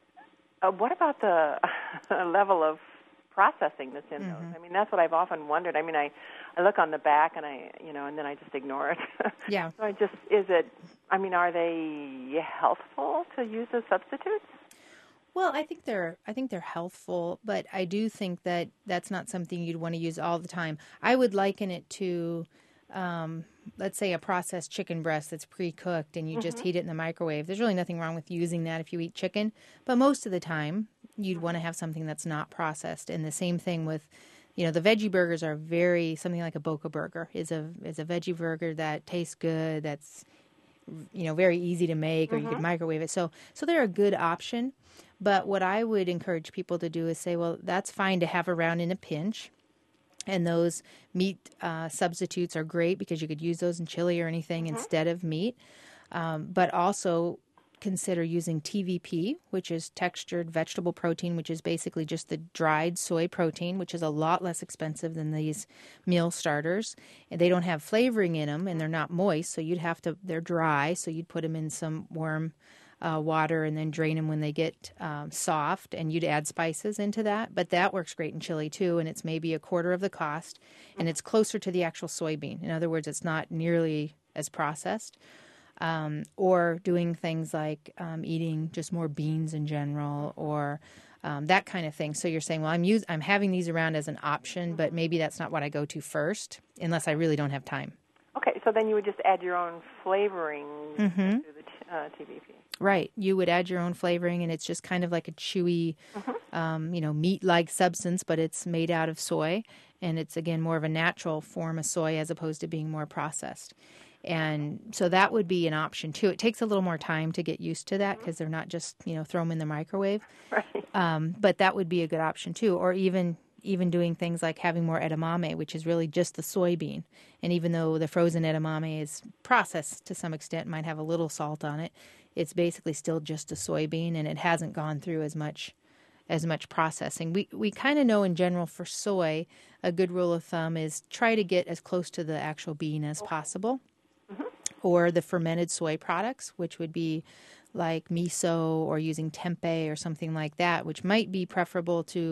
uh, what about the level of processing that's in Mm-hmm. those? I mean, that's what I've often wondered. I mean, I, I look on the back and I, you know, and then I just ignore it. Yeah. So I just, is it, I mean, are they healthful to use as substitutes? Well, I think they're I think they're healthful, but I do think that that's not something you'd want to use all the time. I would liken it to, um, let's say, a processed chicken breast that's pre-cooked and you mm-hmm. just heat it in the microwave. There's really nothing wrong with using that if you eat chicken, but most of the time you'd want to have something that's not processed. And the same thing with, you know, the veggie burgers are very, something like a Boca burger is a is a veggie burger that tastes good, that's, you know, very easy to make, or mm-hmm. you could microwave it. So so they're a good option. But what I would encourage people to do is say, well, that's fine to have around in a pinch. And those meat uh, substitutes are great because you could use those in chili or anything mm-hmm. instead of meat. Um, but also consider using T V P, which is textured vegetable protein, which is basically just the dried soy protein, which is a lot less expensive than these meal starters. And they don't have flavoring in them, and they're not moist, so you'd have to, they're dry, so you'd put them in some warm uh, water and then drain them when they get um, soft, and you'd add spices into that. But that works great in chili too, and it's maybe a quarter of the cost, and it's closer to the actual soybean. In other words, it's not nearly as processed. Um, or doing things like um, eating just more beans in general, or um, that kind of thing. So you're saying, well, I'm use- I'm having these around as an option, but maybe that's not what I go to first, unless I really don't have time. Okay, so then you would just add your own flavoring mm-hmm. to the uh, T V P. Right. You would add your own flavoring, and it's just kind of like a chewy, mm-hmm. um, you know, meat-like substance, but it's made out of soy, and it's, again, more of a natural form of soy as opposed to being more processed. And so that would be an option, too. It takes a little more time to get used to that because they're not just, you know, throw them in the microwave. Right. Um, but that would be a good option, too. Or even even doing things like having more edamame, which is really just the soybean. And even though the frozen edamame is processed to some extent, might have a little salt on it, it's basically still just a soybean, and it hasn't gone through as much as much processing. We we kind of know in general for soy, a good rule of thumb is try to get as close to the actual bean as possible. Or the fermented soy products, which would be like miso or using tempeh or something like that, which might be preferable to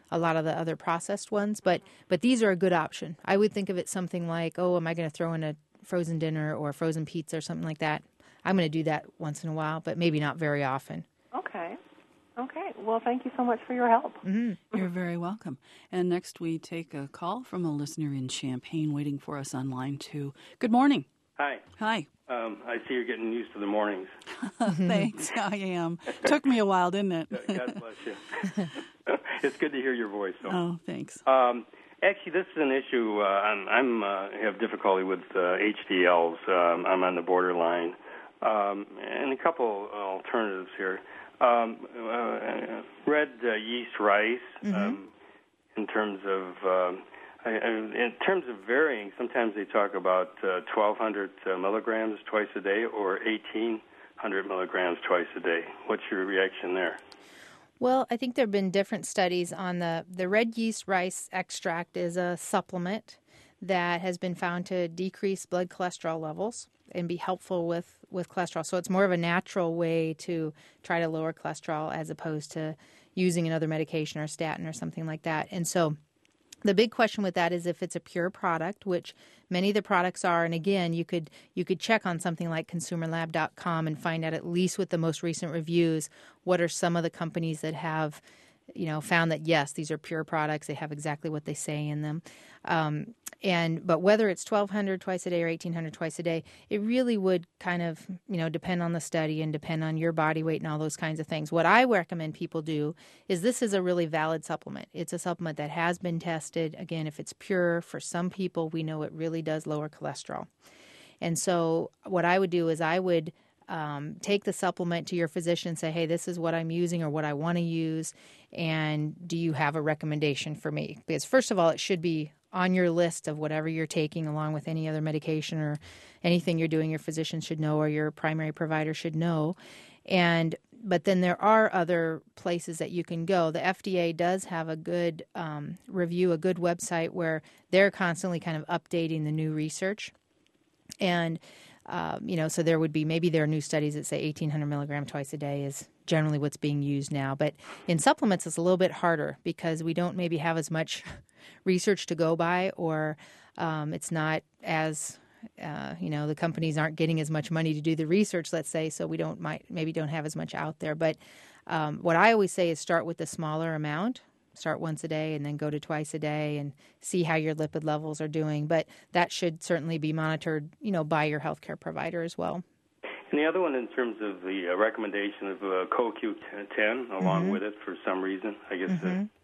a lot of the other processed ones. But but these are a good option. I would think of it something like, oh, am I going to throw in a frozen dinner or frozen pizza or something like that? I'm going to do that once in a while, but maybe not very often. Okay. Okay. Well, thank you so much for your help. Mm-hmm. You're very welcome. And next we take a call from a listener in Champaign waiting for us on line two. Good morning. Hi. Hi. Um, I see you're getting used to the mornings. Thanks. I am. Took me a while, didn't it? God bless you. It's good to hear your voice. So. Oh, thanks. Um, actually, this is an issue. Uh, I'm, I'm uh, have difficulty with uh, H D Ls. Um, I'm on the borderline, um, and a couple alternatives here. Um, uh, red uh, yeast rice, mm-hmm. um, in terms of um, I, I, in terms of varying. Sometimes they talk about uh, twelve hundred uh, milligrams twice a day, or eighteen hundred milligrams twice a day. What's your reaction there? Well, I think there have been different studies on the the red yeast rice extract is a supplement that has been found to decrease blood cholesterol levels and be helpful with, with cholesterol. So it's more of a natural way to try to lower cholesterol as opposed to using another medication or statin or something like that. And so the big question with that is if it's a pure product, which many of the products are. And again, you could you could check on something like consumer lab dot com and find out, at least with the most recent reviews, what are some of the companies that have, you know, found that, yes, these are pure products. They have exactly what they say in them. Um, and but whether it's twelve hundred twice a day or eighteen hundred twice a day, it really would kind of, you know, depend on the study and depend on your body weight and all those kinds of things. What I recommend people do is this is a really valid supplement. It's a supplement that has been tested. Again, if it's pure, for some people, we know it really does lower cholesterol. And so what I would do is I would Um, take the supplement to your physician and say, hey, this is what I'm using or what I want to use, and do you have a recommendation for me? Because first of all, it should be on your list of whatever you're taking along with any other medication or anything you're doing, your physician should know or your primary provider should know. And but then there are other places that you can go. The F D A does have a good um, review, a good website where they're constantly kind of updating the new research. And Um, you know, so there would be, maybe there are new studies that say eighteen hundred milligrams twice a day is generally what's being used now. But in supplements, it's a little bit harder because we don't maybe have as much research to go by, or um, it's not as, uh, you know, the companies aren't getting as much money to do the research, let's say, so we don't might maybe don't have as much out there. But um, what I always say is start with the smaller amount. Start once a day and then go to twice a day and see how your lipid levels are doing. But that should certainly be monitored, you know, by your healthcare provider as well. And the other one, in terms of the uh, recommendation of uh, Co Q ten along mm-hmm. with it for some reason, I guess. Mm-hmm. Uh,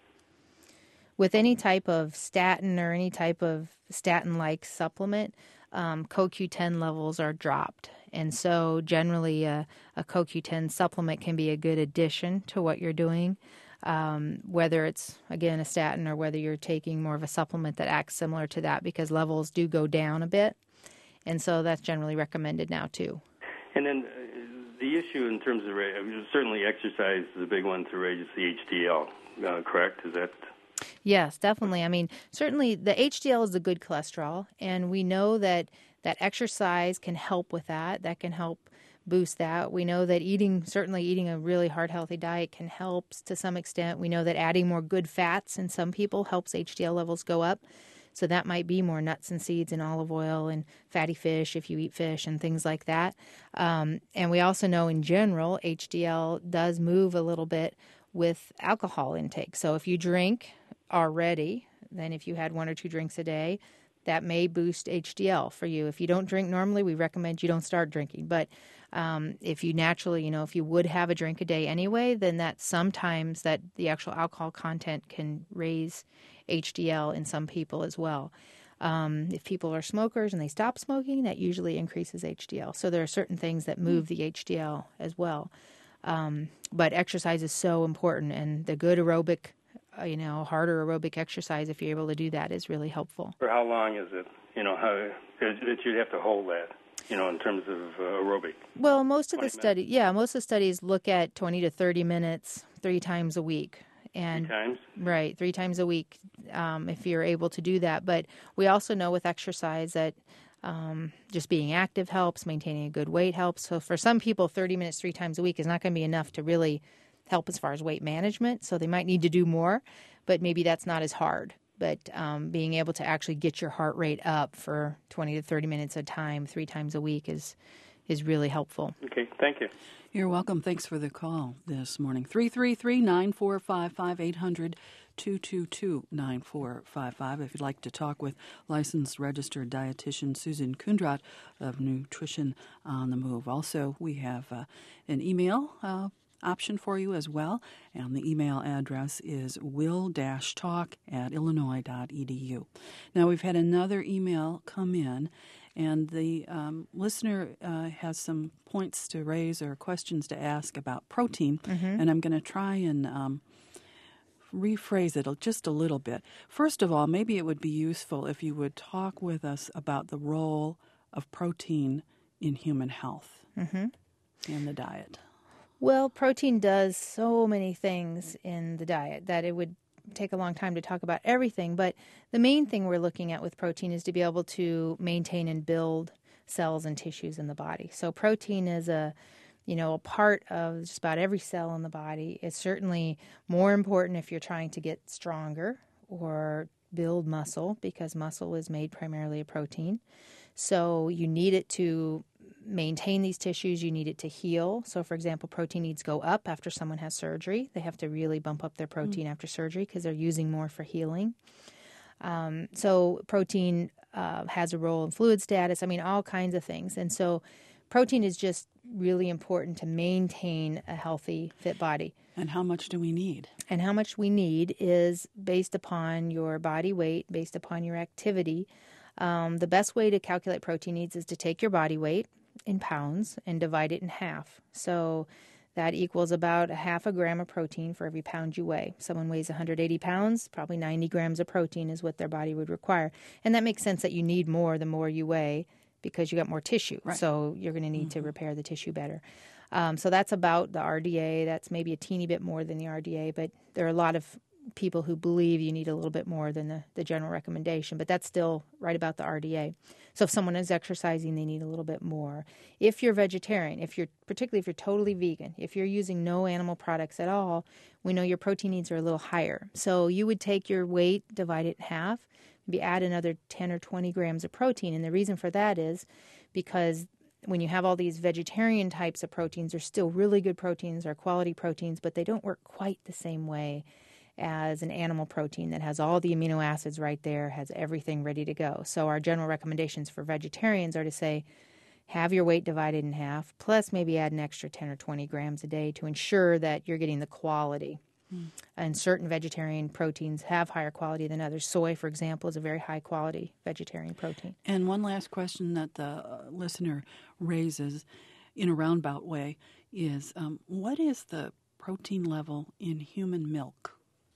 with any type of statin or any type of statin-like supplement, um, Co Q ten levels are dropped. And so generally a, a Co Q ten supplement can be a good addition to what you're doing. Um, whether it's, again, a statin or whether you're taking more of a supplement that acts similar to that, because levels do go down a bit. And so that's generally recommended now, too. And then uh, the issue in terms of, I mean, certainly exercise is a big one to raise the H D L, uh, correct? Is that... Yes, definitely. I mean, certainly the H D L is the good cholesterol, and we know that, that exercise can help with that. That can help boost that. We know that eating, certainly eating a really heart healthy diet can help to some extent. We know that adding more good fats in some people helps H D L levels go up. So that might be more nuts and seeds and olive oil and fatty fish if you eat fish and things like that. Um, and we also know in general, H D L does move a little bit with alcohol intake. So if you drink already, then if you had one or two drinks a day, that may boost H D L for you. If you don't drink normally, we recommend you don't start drinking. But um, if you naturally, you know, if you would have a drink a day anyway, then that sometimes that the actual alcohol content can raise H D L in some people as well. Um, if people are smokers and they stop smoking, that usually increases H D L. So there are certain things that move the H D L as well. Um, but exercise is so important, and the good aerobic, uh, you know, harder aerobic exercise, if you're able to do that, is really helpful. For how long is it, you know, how that you'd have to hold that, you know, in terms of uh, aerobic? Well, most of the studies, yeah, most of the studies look at twenty to thirty minutes three times a week. And, three times? Right, three times a week, um, if you're able to do that. But we also know with exercise that um, just being active helps, maintaining a good weight helps. So for some people, thirty minutes three times a week is not going to be enough to really help as far as weight management. So they might need to do more, but maybe that's not as hard. But um, being able to actually get your heart rate up for twenty to thirty minutes at a time, three times a week is is really helpful. Okay, thank you. You're welcome. Thanks for the call this morning. three three three, nine four five five, eight hundred, two two two, nine four five five. If you'd like to talk with licensed registered dietitian Susan Kundrat of Nutrition on the Move. Also, we have uh, an email uh, option for you as well, and the email address is will-talk at illinois dot e d u. Now, we've had another email come in, and the um, listener uh, has some points to raise or questions to ask about protein, mm-hmm. and I'm going to try and um, rephrase it just a little bit. First of all, maybe it would be useful if you would talk with us about the role of protein in human health mm-hmm. and the diet. Well, protein does so many things in the diet that it would take a long time to talk about everything, but the main thing we're looking at with protein is to be able to maintain and build cells and tissues in the body. So protein is a, you know, a part of just about every cell in the body. It's certainly more important if you're trying to get stronger or build muscle, because muscle is made primarily of protein. So you need it to maintain these tissues, you need it to heal. So, for example, protein needs go up after someone has surgery. They have to really bump up their protein mm. after surgery because they're using more for healing. Um, so protein uh, has a role in fluid status. I mean, all kinds of things. And so protein is just really important to maintain a healthy, fit body. And how much do we need? And how much we need is based upon your body weight, based upon your activity. Um, the best way to calculate protein needs is to take your body weight in pounds and divide it in half. So that equals about a half a gram of protein for every pound you weigh. Someone weighs one hundred eighty pounds, probably ninety grams of protein is what their body would require. And that makes sense that you need more the more you weigh because you got more tissue. Right. So you're going to need mm-hmm. to repair the tissue better. Um, so that's about the R D A. That's maybe a teeny bit more than the R D A, but there are a lot of people who believe you need a little bit more than the, the general recommendation, but that's still right about the R D A. So if someone is exercising, they need a little bit more. If you're vegetarian, if you're particularly if you're totally vegan, if you're using no animal products at all, we know your protein needs are a little higher. So you would take your weight, divide it in half, maybe add another ten or twenty grams of protein. And the reason for that is because when you have all these vegetarian types of proteins, they're still really good proteins, they're quality proteins, but they don't work quite the same way as an animal protein that has all the amino acids right there, has everything ready to go. So our general recommendations for vegetarians are to say, have your weight divided in half, plus maybe add an extra ten or twenty grams a day to ensure that you're getting the quality. Mm. And certain vegetarian proteins have higher quality than others. Soy, for example, is a very high quality vegetarian protein. And one last question that the uh, listener raises in a roundabout way is, um, what is the protein level in human milk?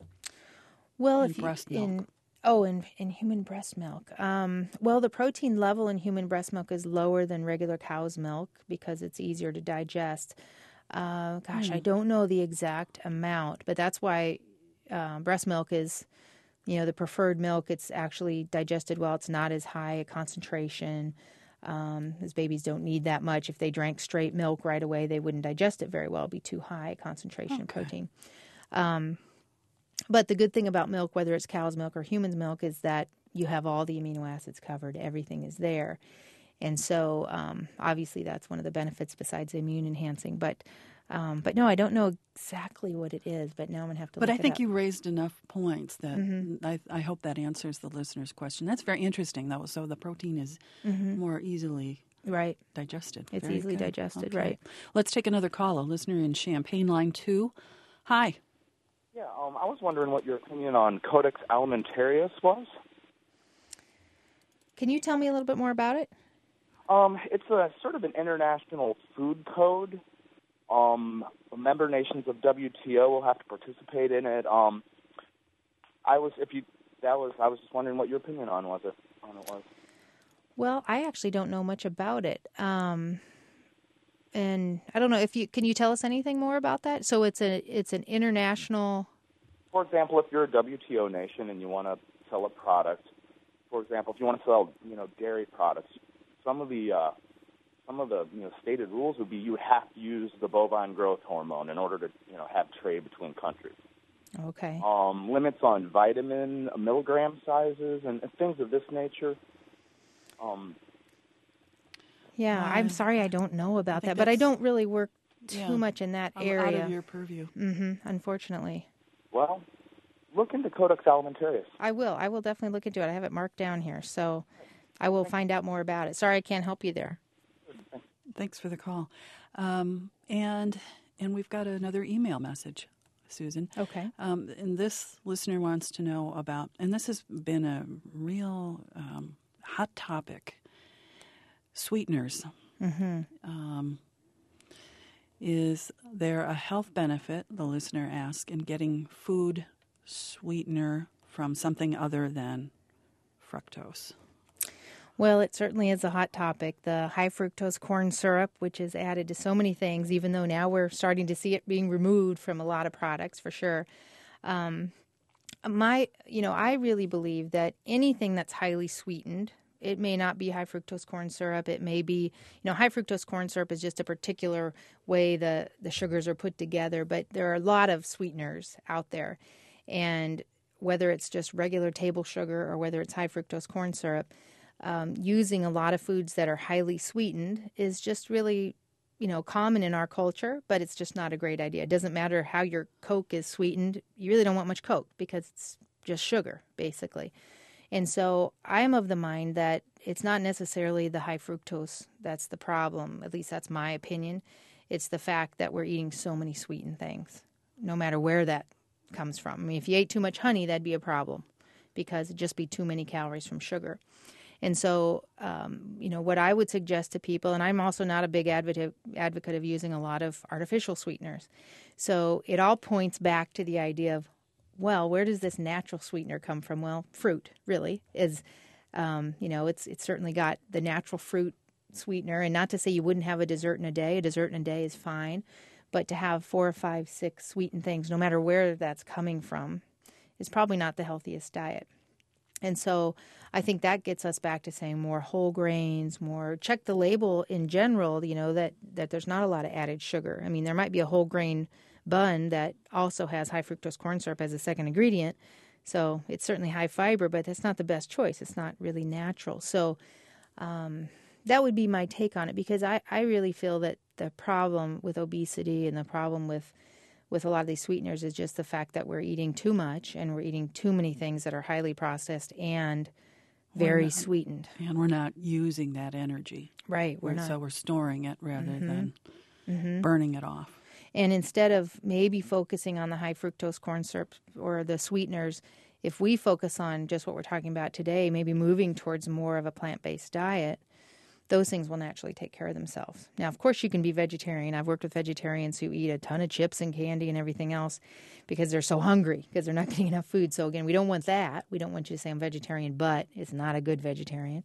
Well, in if breast you, milk. in oh, in in human breast milk. Um, well, the protein level in human breast milk is lower than regular cow's milk because it's easier to digest. Uh, gosh, mm. I don't know the exact amount, but that's why uh, breast milk is, you know, the preferred milk. It's actually digested well. It's not as high a concentration. Um, as babies don't need that much. If they drank straight milk right away, they wouldn't digest it very well. It'd be too high concentration okay. protein. Um, But the good thing about milk, whether it's cow's milk or human's milk, is that you have all the amino acids covered. Everything is there. And so um, obviously that's one of the benefits besides immune enhancing. But um, but no, I don't know exactly what it is, but now I'm going to have to but look I think it up. you raised enough points that mm-hmm. I, I hope that answers the listener's question. That's very interesting, though. So the protein is mm-hmm. more easily right. digested. It's very easily good. digested, okay. right. Let's take another call, a listener in Champaign, line two. Hi. Yeah, um, I was wondering what your opinion on Codex Alimentarius was. Can you tell me a little bit more about it? Um, it's a sort of an international food code. Um, member nations of W T O will have to participate in it. Um, I was, if you, that was, I was just wondering what your opinion on was it. On it was. Well, I actually don't know much about it. Um, And I don't know if you can you tell us anything more about that? So it's a it's an international. For example, if you're a W T O nation and you want to sell a product, for example, if you want to sell you know dairy products, some of the uh, some of the you know stated rules would be you would have to use the bovine growth hormone in order to you know have trade between countries. Okay. Um, limits on vitamin milligram sizes and, and things of this nature. Um, yeah, uh, I'm sorry I don't know about I that, but I don't really work too yeah, much in that out area. of your purview. Mm-hmm, unfortunately. well, look into Codex Alimentarius. I will. I will definitely look into it. I have it marked down here, so I will find out more about it. Sorry I can't help you there. Thanks for the call. Um, and and we've got another email message, Susan. Okay. Um, and this listener wants to know about, and this has been a real um, hot topic, sweeteners. Mm-hmm. Um, is there a health benefit, the listener asks, in getting food sweetener from something other than fructose? Well, it certainly is a hot topic. The high fructose corn syrup, which is added to so many things, even though now we're starting to see it being removed from a lot of products for sure. Um, my, you know, I really believe that anything that's highly sweetened, it may not be high fructose corn syrup. It may be, you know, high fructose corn syrup is just a particular way the, the sugars are put together, but there are a lot of sweeteners out there. And whether it's just regular table sugar or whether it's high fructose corn syrup, um, using a lot of foods that are highly sweetened is just really, you know, common in our culture, but it's just not a great idea. It doesn't matter how your Coke is sweetened. You really don't want much Coke because it's just sugar, basically. And so I'm of the mind that it's not necessarily the high fructose that's the problem. At least that's my opinion. It's the fact that we're eating so many sweetened things, no matter where that comes from. I mean, if you ate too much honey, that'd be a problem because it'd just be too many calories from sugar. And so, um, you know, what I would suggest to people, and I'm also not a big advocate advocate of using a lot of artificial sweeteners. So it all points back to the idea of, well, where does this natural sweetener come from? Well, fruit really is, um, you know, it's it's certainly got the natural fruit sweetener. And not to say you wouldn't have a dessert in a day. A dessert in a day is fine. But to have four or five, six sweetened things, no matter where that's coming from, is probably not the healthiest diet. And so I think that gets us back to saying more whole grains, more check the label in general, you know, that, that there's not a lot of added sugar. I mean, there might be a whole grain bun that also has high fructose corn syrup as a second ingredient. So it's certainly high fiber, but that's not the best choice. It's not really natural. So um, that would be my take on it, because I, I really feel that the problem with obesity and the problem with with a lot of these sweeteners is just the fact that we're eating too much and we're eating too many things that are highly processed and very not, sweetened. And we're not using that energy. Right. We're we're, not. So we're storing it rather Mm-hmm. than Mm-hmm. burning it off. And instead of maybe focusing on the high fructose corn syrup or the sweeteners, if we focus on just what we're talking about today, maybe moving towards more of a plant-based diet, those things will naturally take care of themselves. Now, of course, you can be vegetarian. I've worked with vegetarians who eat a ton of chips and candy and everything else because they're so hungry, because they're not getting enough food. So, again, we don't want that. We don't want you to say I'm vegetarian, but it's not a good vegetarian.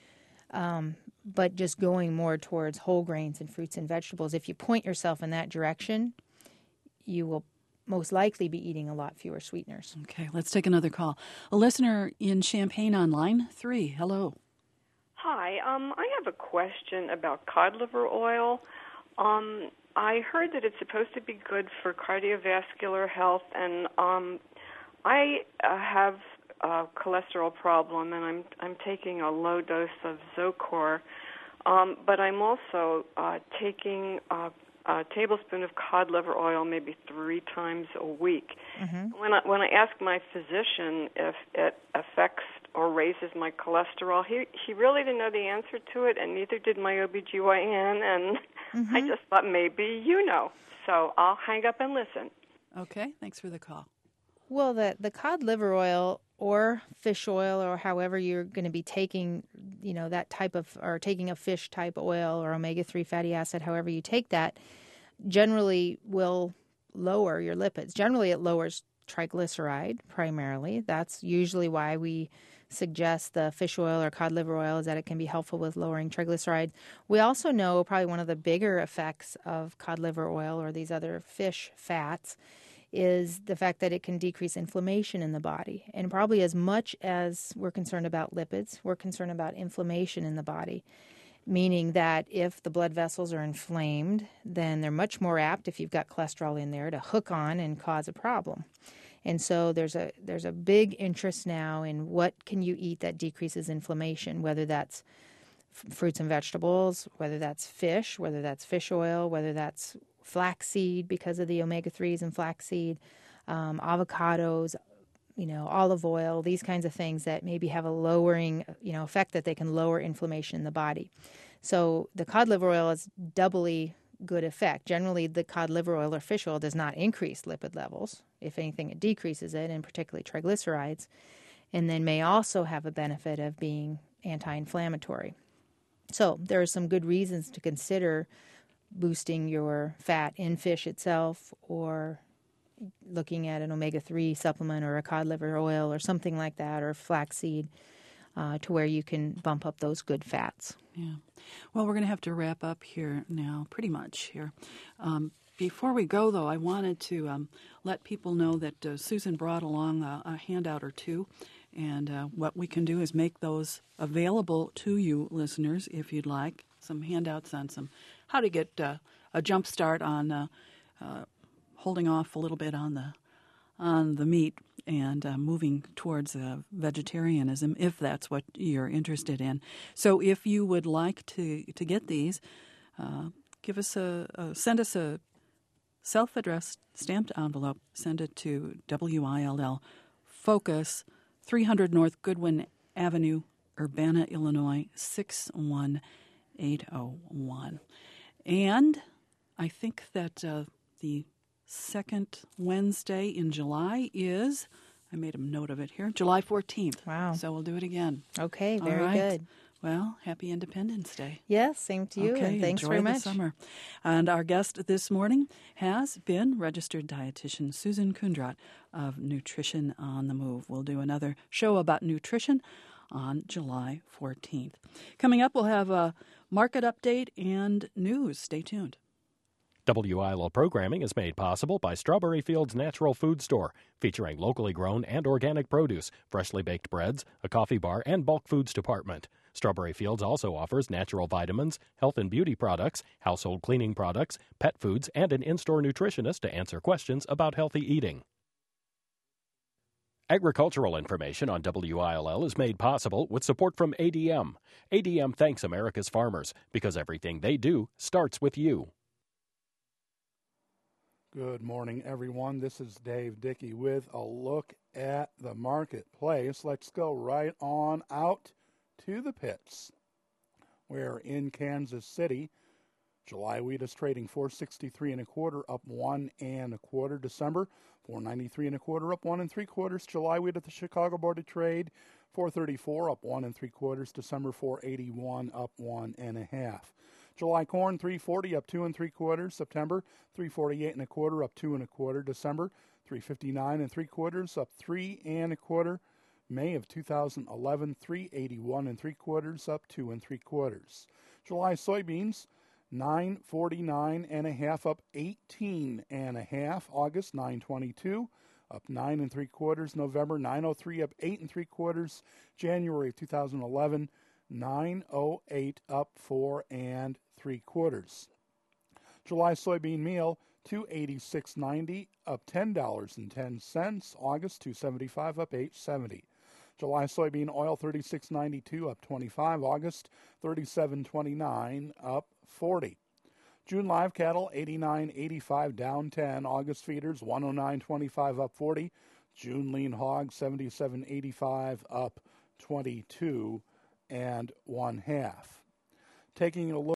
Um, but just going more towards whole grains and fruits and vegetables, if you point yourself in that direction, you will most likely be eating a lot fewer sweeteners. Okay, let's take another call. A listener in Champaign on line three. Hello. Hi, um, I have a question about cod liver oil. Um, I heard that it's supposed to be good for cardiovascular health, and um, I uh, have a cholesterol problem, and I'm I'm taking a low dose of Zocor, um, but I'm also uh, taking a, a tablespoon of cod liver oil maybe three times a week. Mm-hmm. When I when I ask my physician if it affects or raises my cholesterol, he he really didn't know the answer to it, and neither did my O B G Y N, and Mm-hmm. I just thought maybe you know. So I'll hang up and listen. Okay, thanks for the call. Well, the, the cod liver oil or fish oil, or however you're going to be taking, you know, that type of, or taking a fish type oil or omega three fatty acid, however you take that, generally will lower your lipids. Generally, it lowers triglyceride primarily. That's usually why we suggest the fish oil or cod liver oil, is that it can be helpful with lowering triglycerides. We also know probably one of the bigger effects of cod liver oil or these other fish fats is the fact that it can decrease inflammation in the body. And probably as much as we're concerned about lipids, we're concerned about inflammation in the body. meaning that if the blood vessels are inflamed, then they're much more apt, if you've got cholesterol in there, to hook on and cause a problem. And so there's a there's a big interest now in what can you eat that decreases inflammation, whether that's f- fruits and vegetables, whether that's fish, whether that's fish oil, whether that's flaxseed because of the omega threes in flaxseed, um, avocados, you know, olive oil, these kinds of things that maybe have a lowering, you know, effect that they can lower inflammation in the body. So the cod liver oil is doubly good effect. Generally, the cod liver oil or fish oil does not increase lipid levels. If anything, it decreases it, and particularly triglycerides, and then may also have a benefit of being anti-inflammatory. So there are some good reasons to consider boosting your fat in fish itself, or looking at an omega three supplement or a cod liver oil or something like that, or flaxseed, uh, to where you can bump up those good fats. Yeah. Well, we're going to have to wrap up here now, pretty much here. Um, before we go, though, I wanted to um, let people know that uh, Susan brought along a, a handout or two, and uh, what we can do is make those available to you, listeners, if you'd like. Some handouts on some how to get uh, a jump start on uh, uh, holding off a little bit on the on the meat and uh, moving towards uh, vegetarianism, if that's what you're interested in. So if you would like to, to get these, uh, give us a, a send us a self-addressed stamped envelope. Send it to W I L L Focus, three hundred North Goodwin Avenue, Urbana, Illinois, six one eight oh one. And I think that uh, the second Wednesday in July is, I made a note of it here, July fourteenth. Wow. So we'll do it again. Okay, very All right. good. Well, happy Independence Day. Yes, same to you, Okay, and thanks enjoy very the much. summer. And our guest this morning has been registered dietitian Susan Kundrat of Nutrition on the Move. We'll do another show about nutrition on July fourteenth. Coming up, we'll have a market update and news. Stay tuned. W I L L programming is made possible by Strawberry Fields Natural Food Store, featuring locally grown and organic produce, freshly baked breads, a coffee bar, and bulk foods department. Strawberry Fields also offers natural vitamins, health and beauty products, household cleaning products, pet foods, and an in-store nutritionist to answer questions about healthy eating. Agricultural information on W I L L is made possible with support from A D M. A D M thanks America's farmers because everything they do starts with you. Good morning, everyone. This is Dave Dickey with a look at the marketplace. Let's go right on out to the pits. We're in Kansas City. July wheat is trading four sixty-three and a quarter, up one and a quarter. December four ninety-three and a quarter, up one and three quarters. July wheat at the Chicago Board of Trade four thirty-four, up one and three quarters. December four eighty-one, up one and a half. July corn three forty, up two and three quarters. September three forty-eight and a quarter, up two and a quarter. December three fifty-nine and three quarters, up three and a quarter. May of two thousand eleven three eighty-one and three quarters, up two and three quarters. July soybeans nine forty-nine and a half, up eighteen and a half. August nine twenty-two, up nine and three quarters. November nine oh three, up eight and three quarters. January two thousand eleven nine oh eight, up four and three quarters. July soybean meal two eighty-six ninety, up ten dollars and ten cents. August two seventy-five, up eight seventy. July soybean oil thirty-six ninety-two, up twenty-five. August thirty-seven twenty-nine, up forty. June live cattle eighty-nine eighty-five, down ten. August feeders one oh nine twenty-five, up forty. June lean hogs seventy-seven eighty-five, up twenty-two and one half. Taking a look